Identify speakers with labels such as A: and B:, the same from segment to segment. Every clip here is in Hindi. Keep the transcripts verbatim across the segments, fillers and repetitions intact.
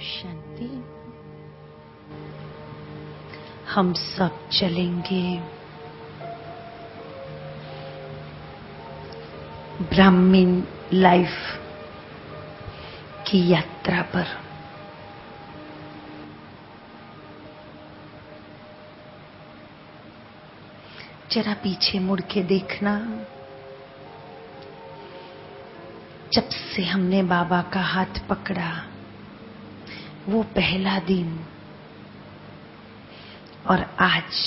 A: शांति। हम सब चलेंगे ब्राह्मण लाइफ की यात्रा पर। जरा पीछे मुड़ के देखना, जब से हमने बाबा का हाथ पकड़ा वो पहला दिन और आज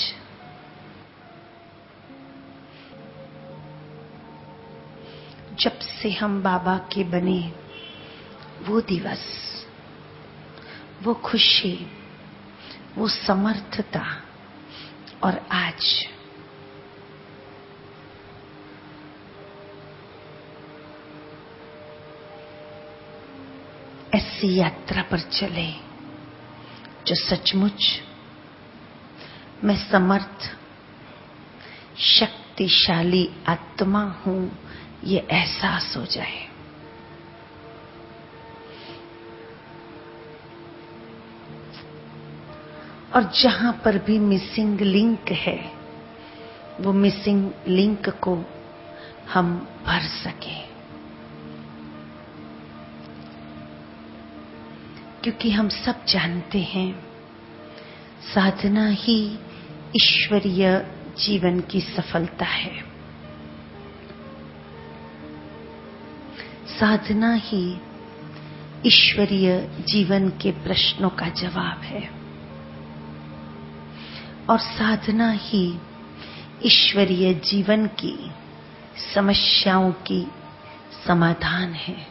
A: जब से हम बाबा के बने वो दिवस, वो खुशी, वो समर्थता, और आज ऐसी यात्रा पर चले जो सचमुच मैं समर्थ शक्तिशाली आत्मा हूं, ये एहसास हो जाए। और जहां पर भी मिसिंग लिंक है, वो मिसिंग लिंक को हम भर सके, क्योंकि हम सब जानते हैं साधना ही ईश्वरीय जीवन की सफलता है। साधना ही ईश्वरीय जीवन के प्रश्नों का जवाब है, और साधना ही ईश्वरीय जीवन की समस्याओं की समाधान है।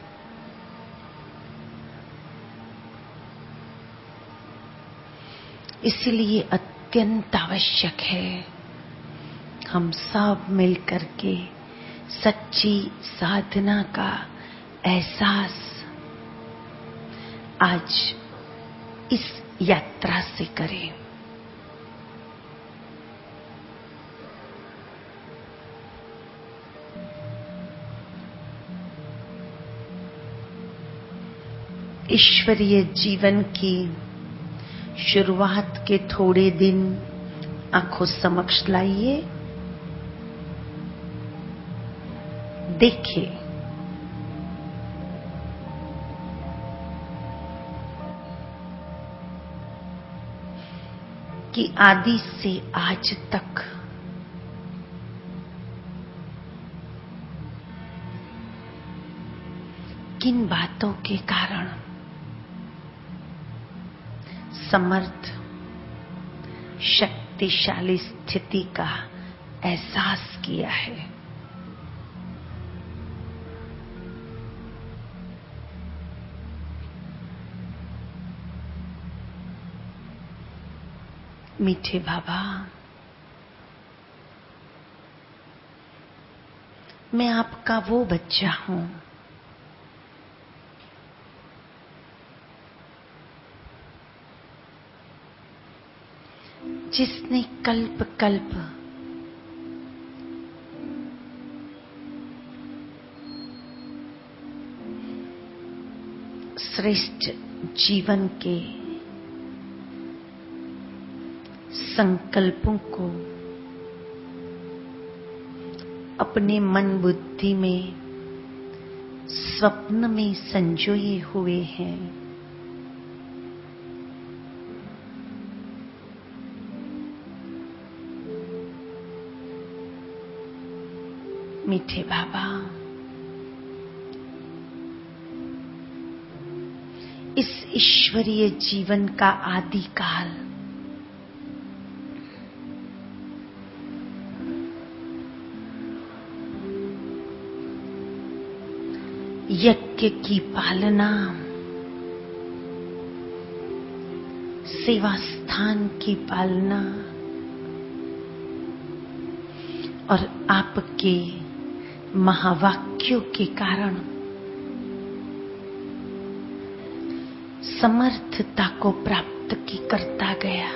A: इसलिए अत्यंत आवश्यक है हम सब मिलकर के सच्ची साधना का एहसास आज इस यात्रा से करें। ईश्वरीय जीवन की शुरुआत के थोड़े दिन आंखों समक्ष लाइए। देखिए कि आदि से आज तक किन बातों के कारण समर्थ शक्तिशाली स्थिति का एहसास किया है। मीठे बाबा, मैं आपका वो बच्चा हूं जिसने कल्प कल्प श्रेष्ठ जीवन के संकल्पों को अपने मन बुद्धि में स्वप्न में संजोए हुए हैं। मीठे बाबा, इस ईश्वरीय जीवन का आदि काल यज्ञ की पालना, सेवा स्थान की पालना और आपके महावाक्यों के कारण समर्थता को प्राप्त की करता गया।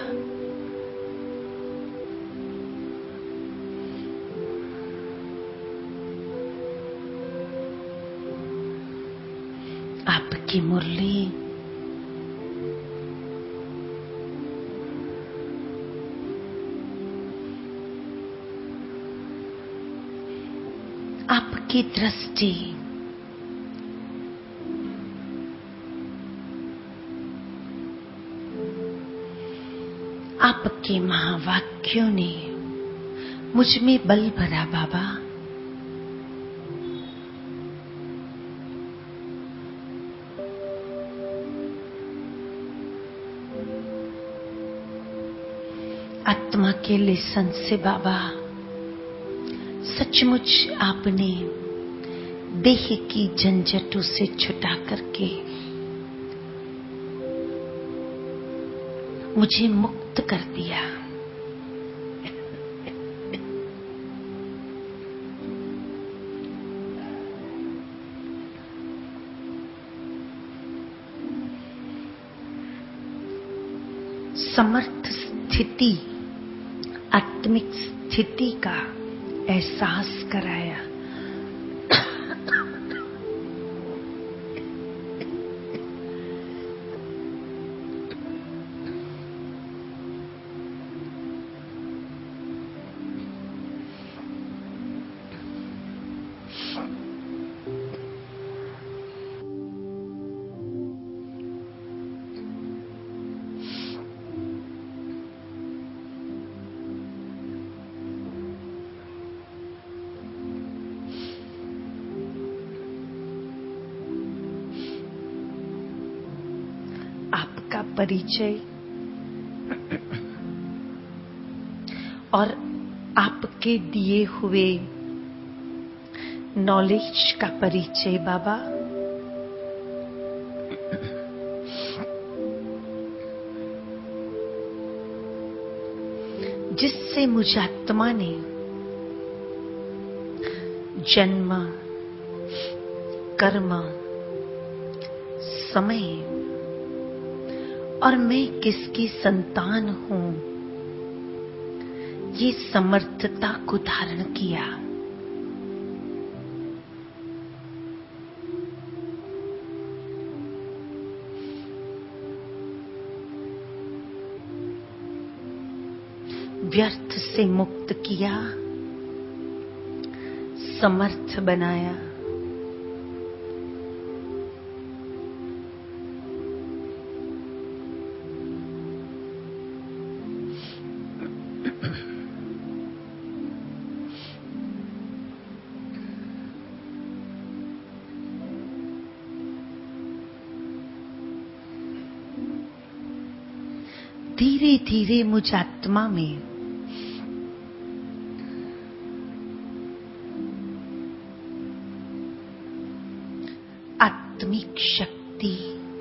A: आपकी मुरली आपकी दृष्टि आपके महावाक्यों ने मुझ में बल भरा बाबा। आत्मा के लेसन से बाबा सचमुच आपने देह की झंझटों से छुटा करके मुझे मुक्त कर दिया। समर्थ स्थिति, आत्मिक स्थिति का एहसास कराया। आपका परिचय और आपके दिए हुए नॉलेज का परिचय बाबा जिससे मुझ आत्मा ने जन्म, कर्म, समय और मैं किसकी संतान हूं, ये समर्थता को धारण किया। व्यर्थ से मुक्त किया, समर्थ बनाया। धीरे धीरे मुझ आत्मा में आत्मिक शक्ति,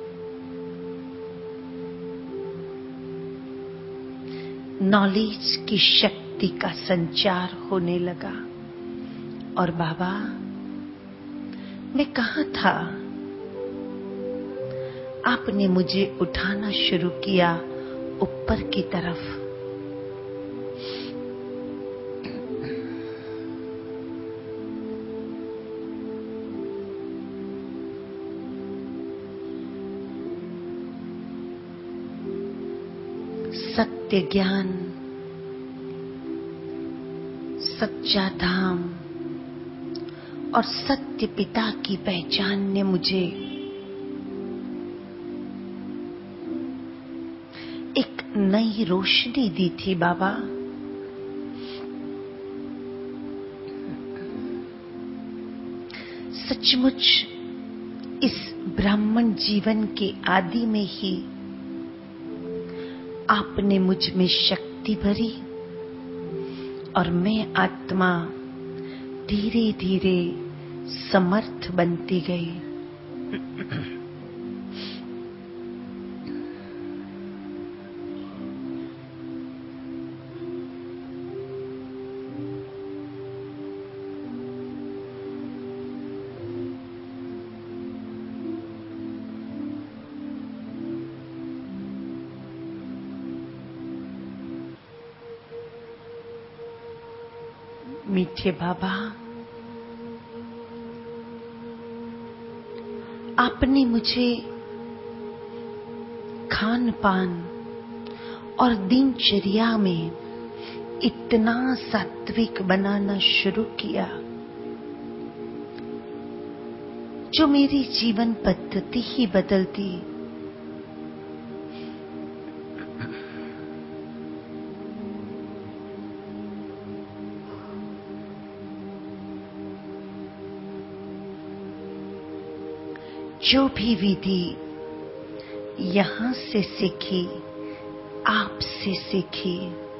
A: नॉलेज की शक्ति का संचार होने लगा। और बाबा मैं कहाँ था, आपने मुझे उठाना शुरू किया ऊपर की तरफ। सत्य ज्ञान, सच्चा धाम और सत्य पिता की पहचान ने मुझे एक नई रोशनी दी थी बाबा। सचमुच इस ब्राह्मण जीवन के आदि में ही आपने मुझ में शक्ति भरी और मैं आत्मा धीरे धीरे समर्थ बनती गई। मीठे बाबा, आपने मुझे खान पान और दिनचर्या में इतना सात्विक बनाना शुरू किया जो मेरी जीवन पद्धति ही बदल दी। जो भी विधि यहां से सीखी, आपसे सीखी,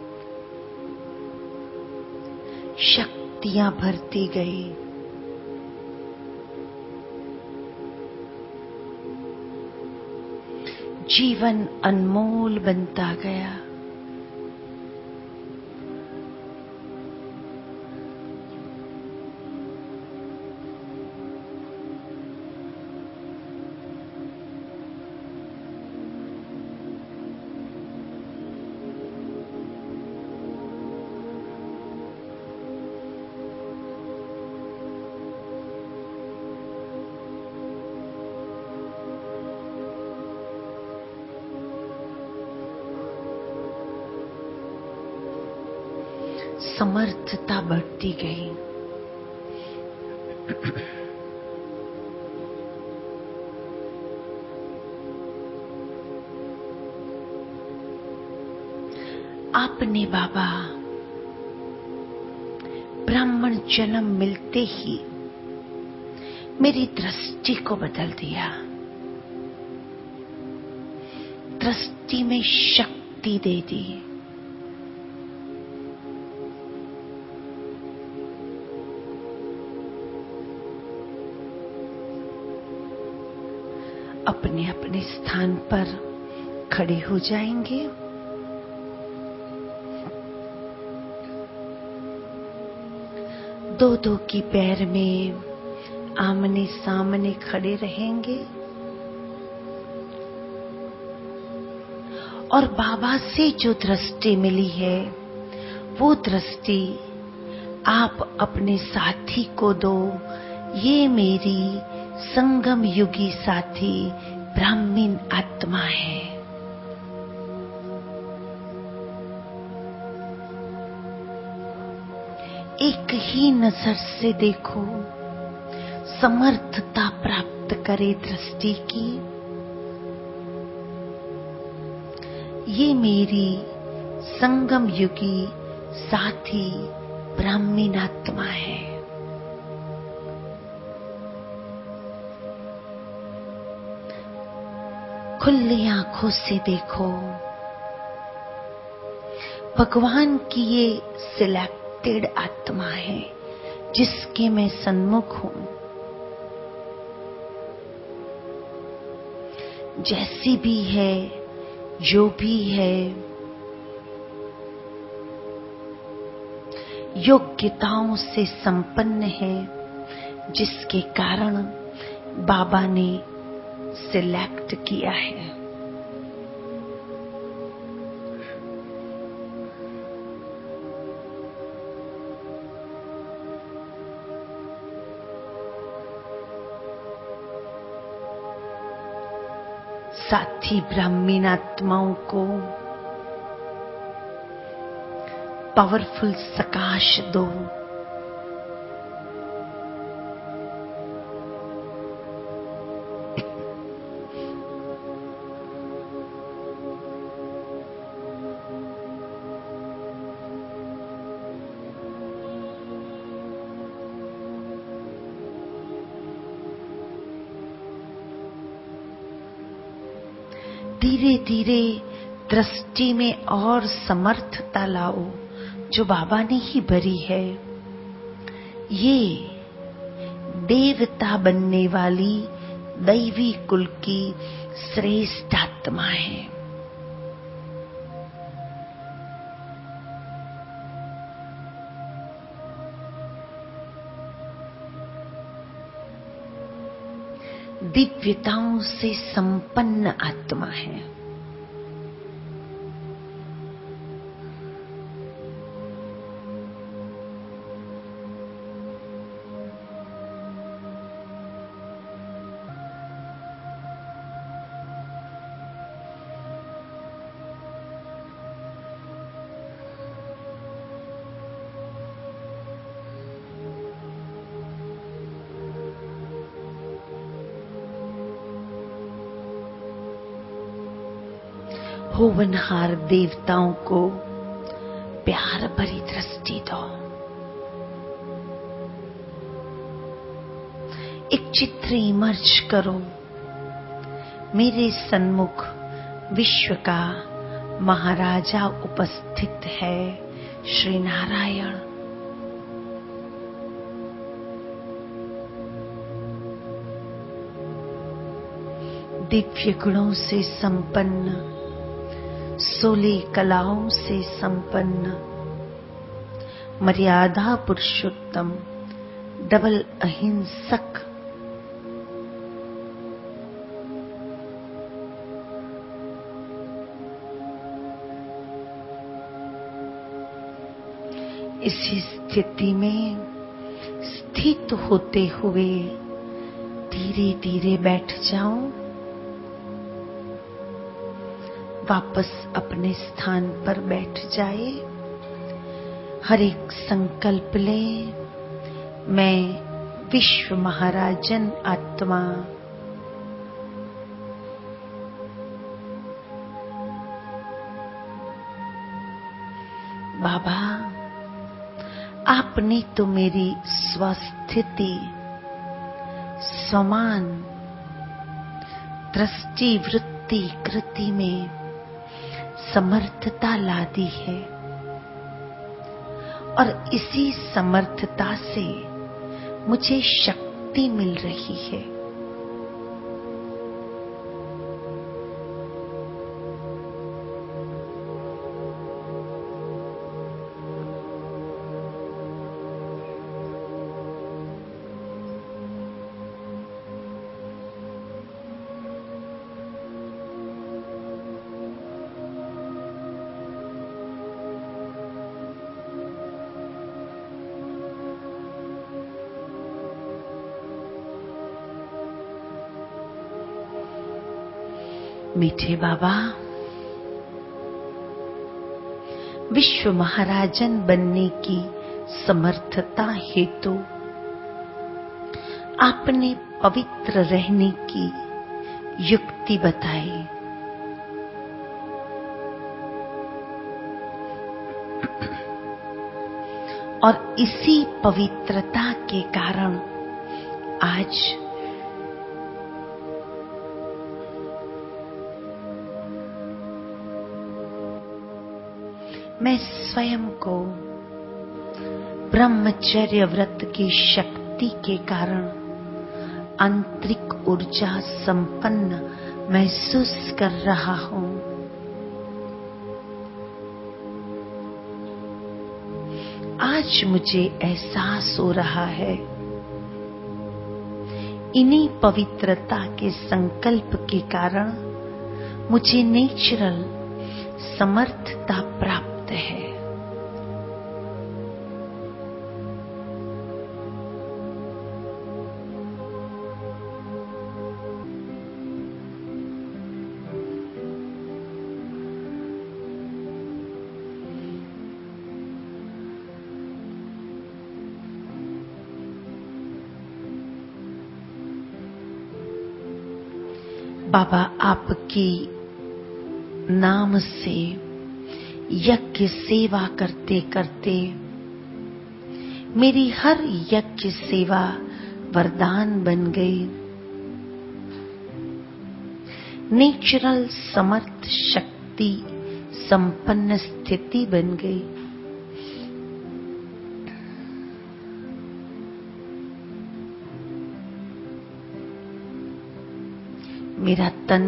A: शक्तियां भरती गई। जीवन अनमोल बनता गया। समर्थता बढ़ती गई। आपने बाबा ब्राह्मण जन्म मिलते ही मेरी दृष्टि को बदल दिया। दृष्टि में शक्ति दे दी। अपने अपने स्थान पर खड़े हो जाएंगे। दो दो की पैर में आमने सामने खड़े रहेंगे और बाबा से जो दृष्टि मिली है वो दृष्टि आप अपने साथी को दो। ये मेरी संगम युगी साथी ब्राह्मण आत्मा है। एक ही नजर से देखो, समर्थता प्राप्त करे दृष्टि की। ये मेरी संगम युगी साथी ब्राह्मण आत्मा है। खुली आंखों से देखो, भगवान की ये सिलेक्टेड आत्मा है जिसके मैं सन्मुख हूं। जैसी भी है, जो भी है, योग्यताओं से संपन्न है, जिसके कारण बाबा ने सिलेक्ट किया है। साथी ब्राह्मण आत्माओं को पावरफुल सकाश दो। धीरे धीरे दृष्टि में और समर्थता लाओ जो बाबा ने ही भरी है। ये देवता बनने वाली दैवी कुल की श्रेष्ठ आत्मा है। दिव्यताओं से संपन्न आत्मा है। होवनहार देवताओं को प्यार भरी दृष्टि दो। एक चित्र इमर्ज करो। मेरे सन्मुख विश्व का महाराजा उपस्थित है, श्री नारायण। दिव्य गुणों से संपन्न, सोलह कलाओं से संपन्न, मर्यादा पुरुषोत्तम, डबल अहिंसक, इसी स्थिति में स्थित होते हुए धीरे धीरे बैठ जाओ। वापस अपने स्थान पर बैठ जाए। हर एक संकल्प ले, मैं विश्व महाराजन आत्मा बाबा, आपने तो मेरी स्वस्थिति, समान दृष्टि, वृत्ति, कृति में समर्थता ला दी है और इसी समर्थता से मुझे शक्ति मिल रही है। मीठे बाबा, विश्व महाराजन बनने की समर्थता हेतु आपने पवित्र रहने की युक्ति बताई। और इसी पवित्रता के कारण आज मैं स्वयं को ब्रह्मचर्य व्रत की शक्ति के कारण आंतरिक ऊर्जा संपन्न महसूस कर रहा हूं। आज मुझे एहसास हो रहा है, इन्हीं पवित्रता के संकल्प के कारण मुझे नेचुरल समर्थता प्राप्त है। बाबा, आपकी नाम से यज्ञ सेवा करते करते मेरी हर यज्ञ सेवा वरदान बन गई। नेचुरल समर्थ शक्ति संपन्न स्थिति बन गई। मेरा तन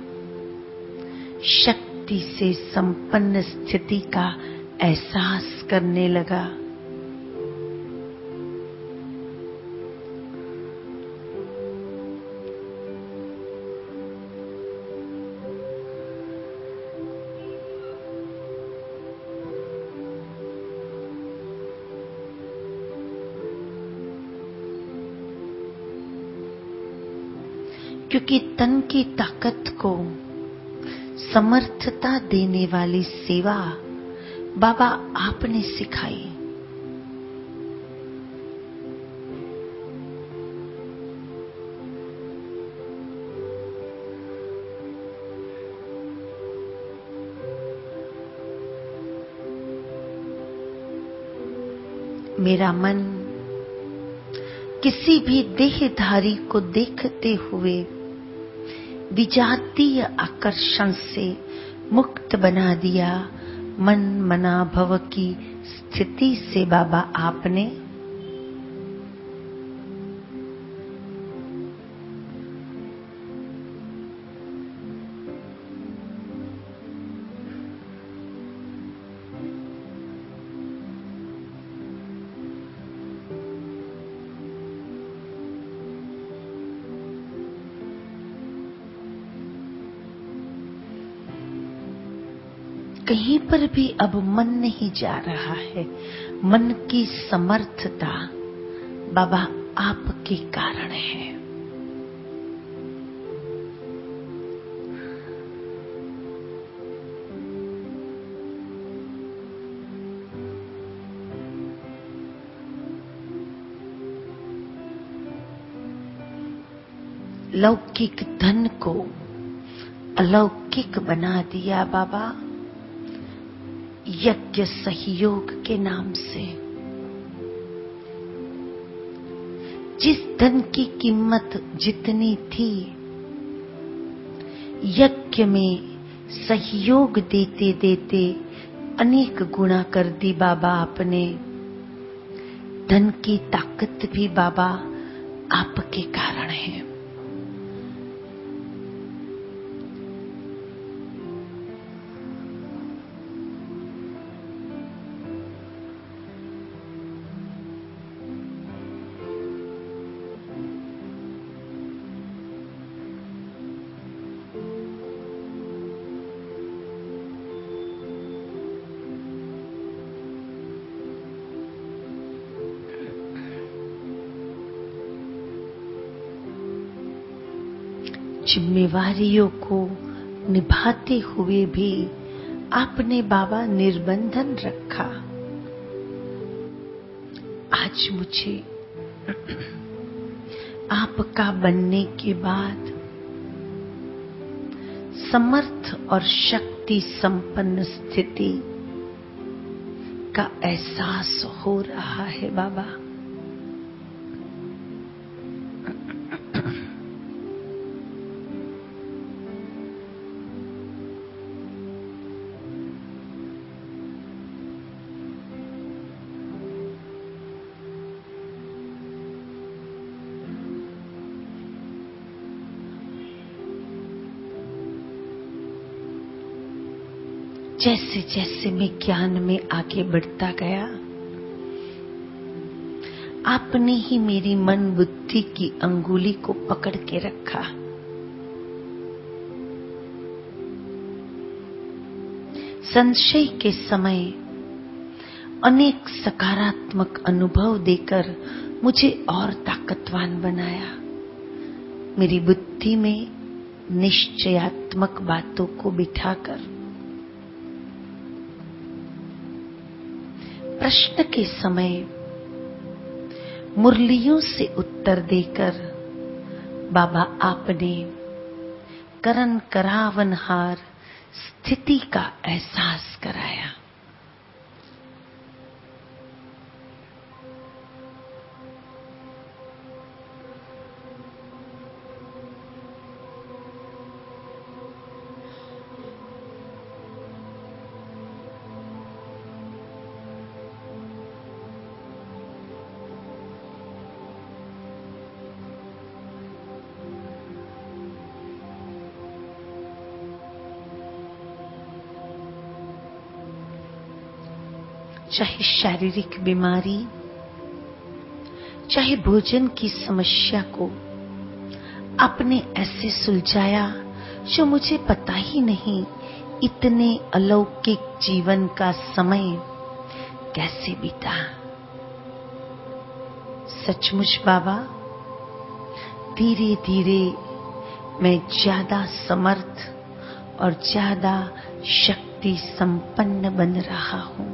A: शक्ति से संपन्न स्थिति का एहसास करने लगा। क्योंकि तन की ताकत को समर्थता देने वाली सेवा बाबा आपने सिखाई। मेरा मन किसी भी देहधारी को देखते हुए विजातीय आकर्षण से मुक्त बना दिया। मन मना भव की स्थिति से बाबा आपने कहीं पर भी अब मन नहीं जा रहा है। मन की समर्थता बाबा आपके कारण है। लौकिक धन को अलौकिक बना दिया बाबा यज्ञ सहयोग के नाम से। जिस धन की कीमत जितनी थी, यज्ञ में सहयोग देते देते अनेक गुणा कर दी बाबा आपने। धन की ताकत भी बाबा आपके कारण है। जिम्मेवारियों को निभाते हुए भी आपने बाबा निर्बंधन रखा। आज मुझे आपका बनने के बाद समर्थ और शक्ति संपन्न स्थिति का एहसास हो रहा है बाबा। जैसे जैसे मैं ज्ञान में आगे बढ़ता गया, आपने ही मेरी मन बुद्धि की अंगुली को पकड़ के रखा। संशय के समय अनेक सकारात्मक अनुभव देकर मुझे और ताकतवान बनाया। मेरी बुद्धि में निश्चयात्मक बातों को बिठाकर प्रश्न के समय मुरलियों से उत्तर देकर बाबा आपने करन करावनहार स्थिति का एहसास कराया। चाहे शारीरिक बीमारी, चाहे भोजन की समस्या को आपने ऐसे सुलझाया जो मुझे पता ही नहीं इतने अलौकिक जीवन का समय कैसे बीता। सचमुच बाबा, धीरे धीरे मैं ज्यादा समर्थ और ज्यादा शक्ति संपन्न बन रहा हूं।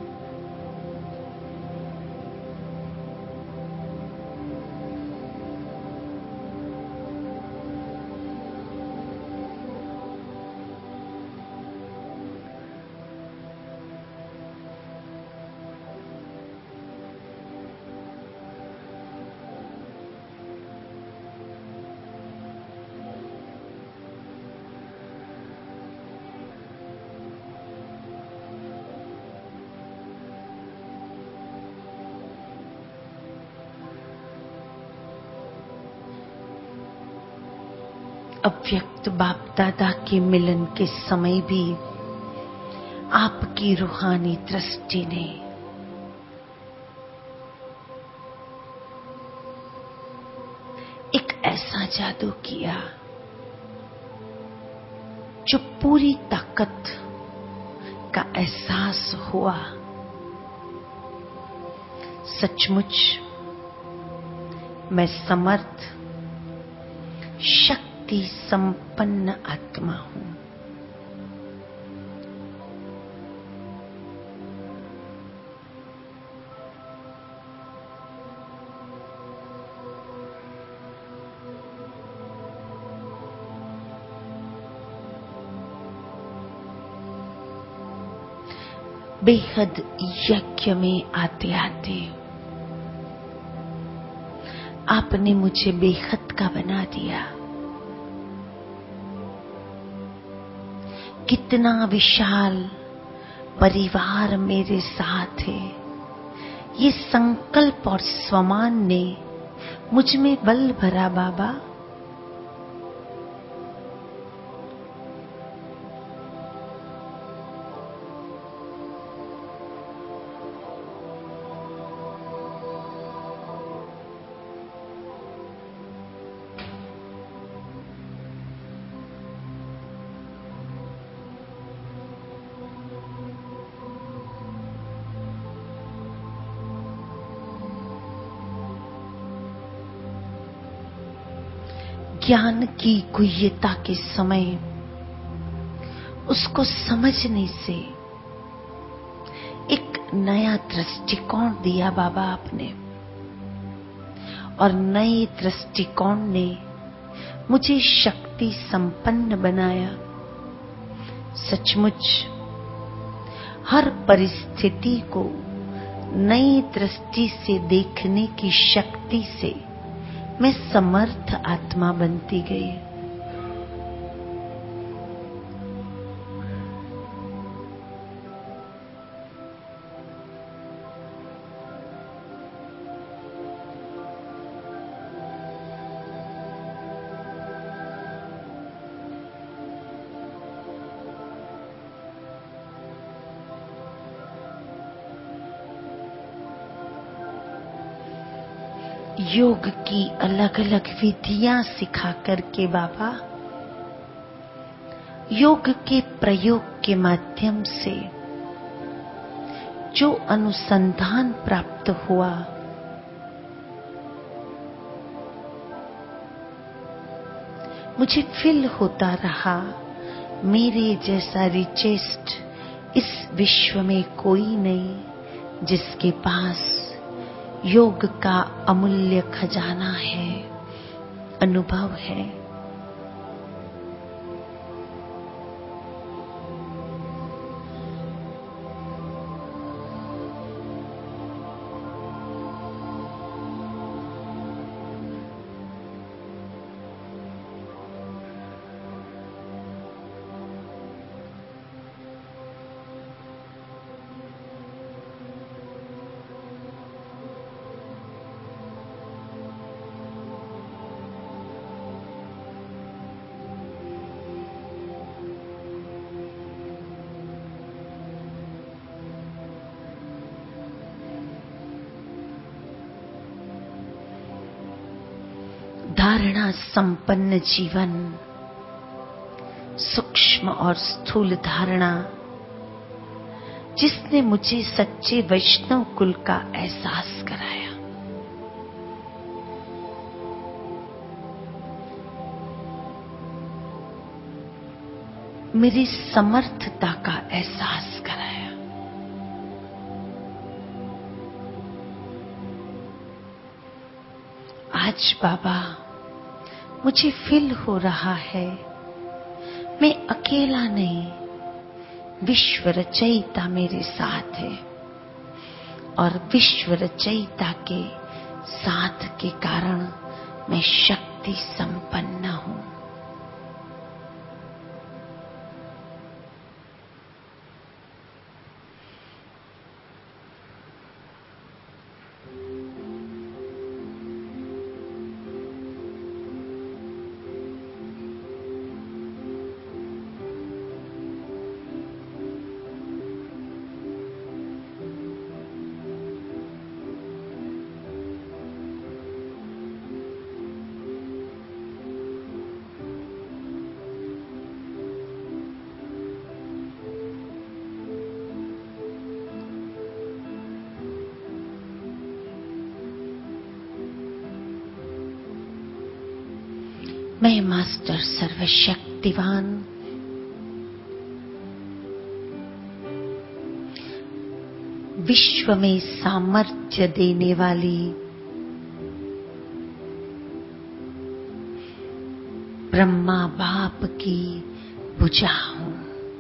A: अव्यक्त बाप दादा के मिलन के समय भी आपकी रूहानी दृष्टि ने एक ऐसा जादू किया जो पूरी ताकत का एहसास हुआ। सचमुच मैं समर्थ, शक्ति संपन्न आत्मा हूं। बेहद यज्ञ में आते आते आपने मुझे बेहद का बना दिया। कितना विशाल परिवार मेरे साथ है, ये संकल्प और स्वमान ने मुझ में बल भरा बाबा। ज्ञान की गुह्यता के समय उसको समझने से एक नया दृष्टिकोण दिया बाबा आपने, और नए दृष्टिकोण ने मुझे शक्ति संपन्न बनाया। सचमुच हर परिस्थिति को नई दृष्टि से देखने की शक्ति से मैं समर्थ आत्मा बनती गई। योग की अलग अलग विधियां सिखा करके बाबा, योग के प्रयोग के माध्यम से जो अनुसंधान प्राप्त हुआ, मुझे फील होता रहा मेरे जैसा रिचेस्ट इस विश्व में कोई नहीं जिसके पास योग का अमूल्य खजाना है, अनुभव है। धारणा संपन्न जीवन, सूक्ष्म और स्थूल धारणा, जिसने मुझे सच्चे वैष्णव कुल का एहसास कराया। मेरी समर्थता का एहसास कराया। आज बाबा मुझे फील हो रहा है मैं अकेला नहीं, विश्व रचयिता मेरे साथ है, और विश्व रचयिता के साथ के कारण मैं शक्ति संपन्न हूं। मैं मास्टर सर्वशक्तिवान विश्व में सामर्थ्य देने वाली ब्रह्मा बाप की भुजा हूं।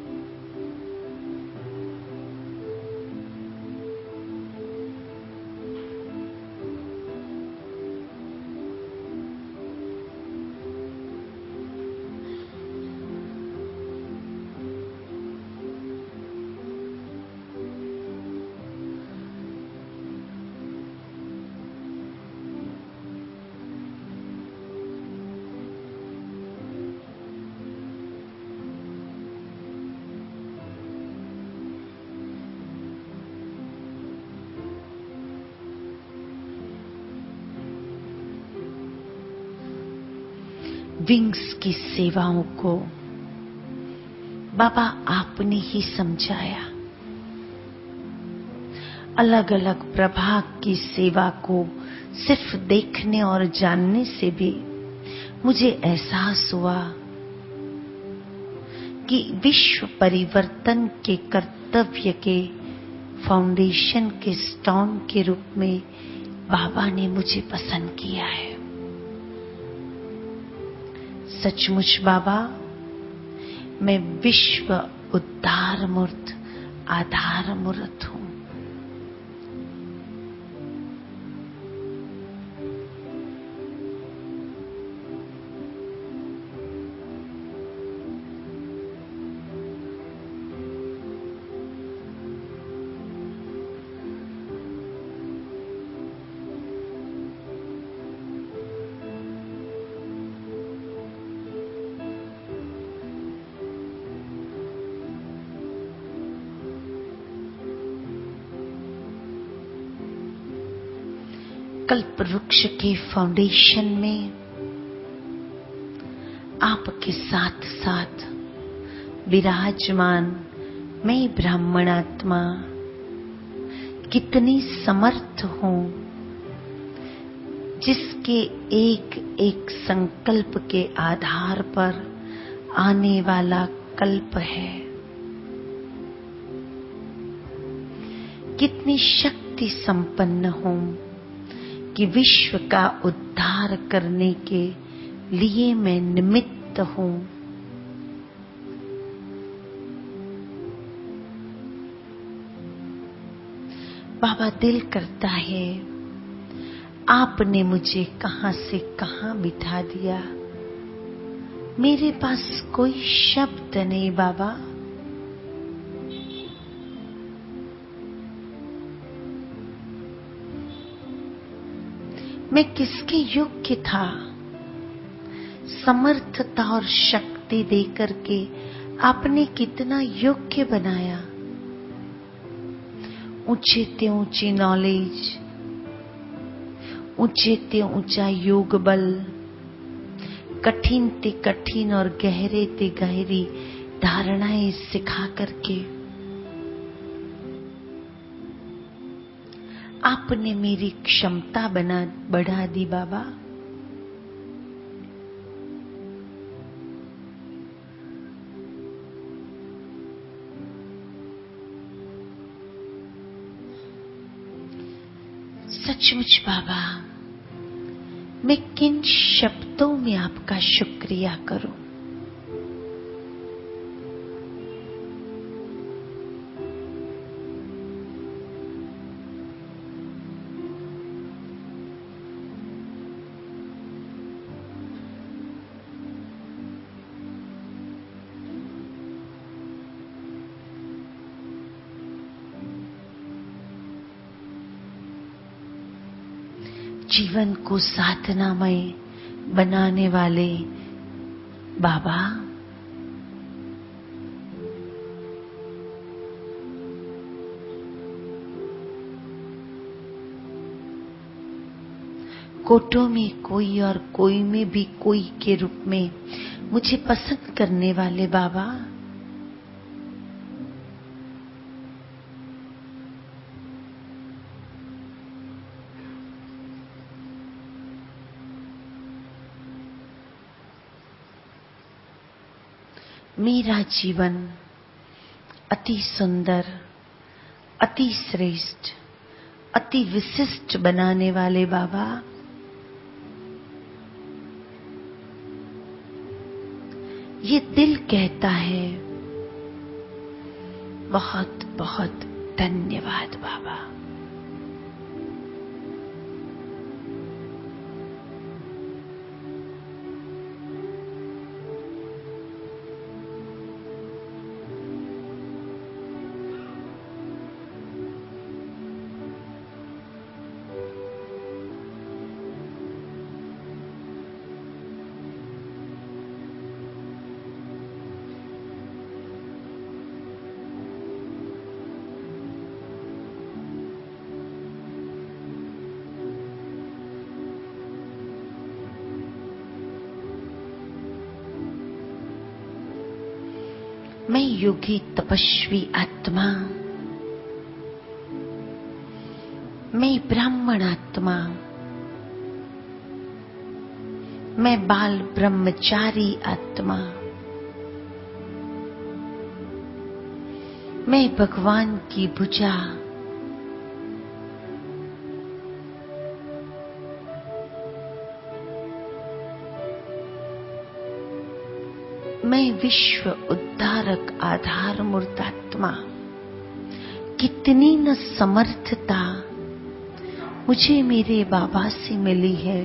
A: विंग्स की सेवाओं को बाबा आपने ही समझाया। अलग अलग प्रभाग की सेवा को सिर्फ देखने और जानने से भी मुझे एहसास हुआ कि विश्व परिवर्तन के कर्तव्य के फाउंडेशन के स्टोन के रूप में बाबा ने मुझे पसंद किया है। सचमुच बाबा, मैं विश्व उद्धार मूर्त आधार मूर्त हूं। कल्प वृक्ष के फाउंडेशन में आपके साथ साथ विराजमान मैं ब्राह्मण आत्मा कितनी समर्थ हूं, जिसके एक एक संकल्प के आधार पर आने वाला कल्प है। कितनी शक्ति संपन्न हूं कि विश्व का उद्धार करने के लिए मैं निमित्त हूं। बाबा, दिल करता है आपने मुझे कहां से कहां बिठा दिया। मेरे पास कोई शब्द नहीं बाबा। मैं किसके योग्य था? समर्थता और शक्ति देकर के आपने कितना योग्य बनाया। ऊंचे ते ऊंची नॉलेज, ऊंचे ते ऊंचा योग बल, कठिन ते कठिन और गहरे ते गहरी धारणाएं सिखा करके आपने मेरी क्षमता बना बढ़ा दी बाबा। सचमुच बाबा, मैं किन शब्दों में आपका शुक्रिया करूं। जीवन को साधनामय बनाने वाले बाबा, कोटों में कोई और कोई में भी कोई के रूप में मुझे पसंद करने वाले बाबा, मेरा जीवन अति सुंदर, अति श्रेष्ठ, अति विशिष्ट बनाने वाले बाबा, ये दिल कहता है बहुत बहुत धन्यवाद बाबा। मैं योगी तपस्वी आत्मा, मैं ब्राह्मण आत्मा, मैं बाल ब्रह्मचारी आत्मा, मैं भगवान की भुजा, मैं विश्व उद्धारक आधार मूर्तात्मा। कितनी न समर्थता मुझे मेरे बाबा से मिली है।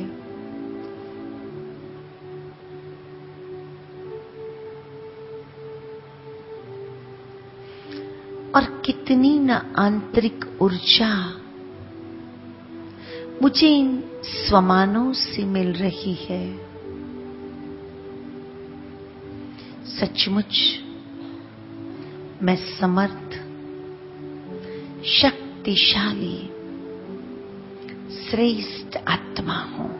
A: और कितनी न आंतरिक ऊर्जा मुझे इन स्वमानों से मिल रही है। सचमुच मैं समर्थ, शक्तिशाली, श्रेष्ठ आत्मा हूं।